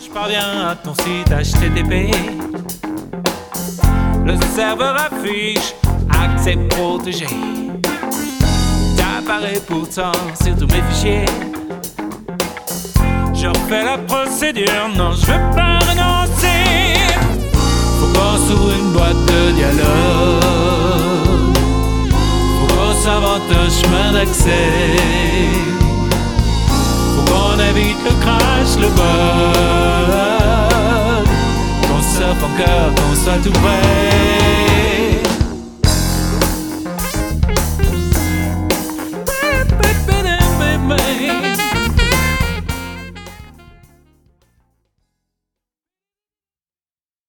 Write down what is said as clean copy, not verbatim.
je parviens à ton site HTTP, le serveur affiche accès protégé. T'apparais pourtant sur tous mes fichiers. Je refais la procédure, non je veux pas renoncer. Faut qu'on s'ouvre une boîte de dialogue, faut qu'on s'invente un chemin d'accès, faut qu'on évite le crash, le bug, qu'on surfe encore, qu'on soit tout prêt.